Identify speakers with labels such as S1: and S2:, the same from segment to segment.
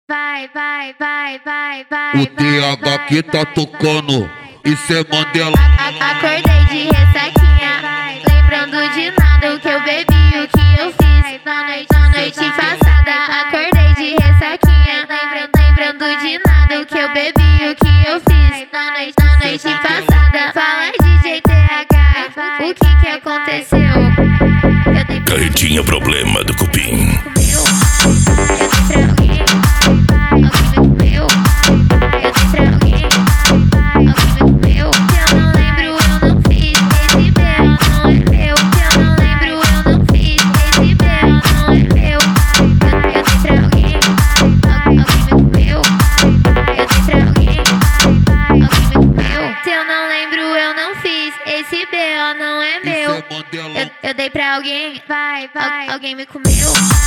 S1: Vai, vai, vai, vai, vai.
S2: O TH que tá tocando, isso é Mandela.
S1: Acordei de ressaquinha, lembrando de nada o que eu bebi, o que eu fiz na noite passada. Acordei de ressaquinha, lembrando de nada o que eu bebi, o que eu fiz na noite passada. Fala DJ TH, o que aconteceu?
S3: Carretinha problema do cupim.
S1: Esse B.O. não é meu. Eu dei pra alguém, vai, vai. Alguém me comeu.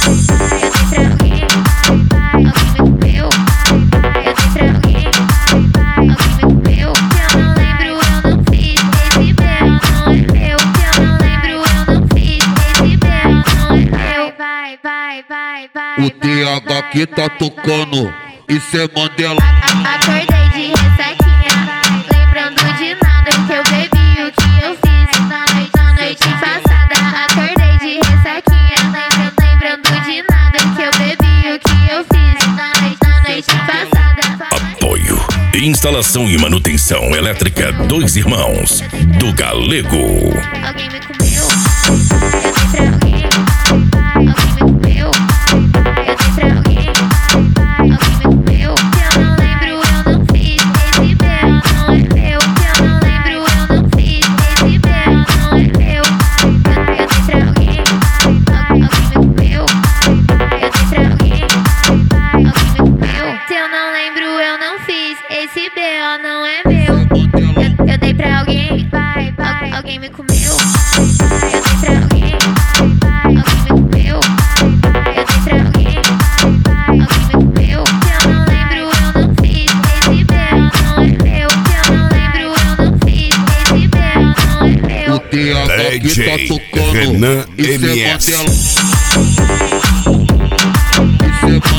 S1: Eu dei pra alguém, vai. Alguém me comeu. Eu dei pra alguém, vai. Alguém me comeu. Se eu não lembro, eu não fiz. Esse B.O. não é meu. Se eu não lembro, eu não fiz. Esse B.O. não é meu. Vai, vai, vai, vai.
S2: O TH que tá tocando, isso é Mandela.
S1: Acordei de ressaquinha, lembrando de nada o que eu bebi. Eu fiz na noite passada. Acordei de ressaquinha, lembrando de nada que eu bebi, o que eu fiz na noite passada.
S3: Apoio, instalação e manutenção elétrica Dois Irmãos, do Galego.
S1: Alguém me comeu, eu dei pra alguém. Alguém me comeu, eu dei pra alguém. Alguém me comeu. Se eu não lembro, eu não fiz. Esse B.O. não é meu. Se eu não lembro, eu não fiz. Esse B.O. não é meu. Eu dei pra alguém. Alguém me comeu. Eu dei pra alguém. Alguém me comeu. Se eu não lembro, eu não fiz. Esse B.O. não é meu. Eu dei pra alguém. Vai, vai. Alguém me comeu. Eu dei pra alguém. Alguém me comeu. Eu dei pra alguém. Alguém me comeu. Se eu não lembro, eu não fiz. Esse B.O. não é meu. Se eu não lembro, eu não fiz. Esse B.O. não é meu.
S2: O TH que tá
S3: DJ
S2: tocando,
S3: Renan
S2: isso é
S3: MS.
S2: Mandela. Isso é Mandela.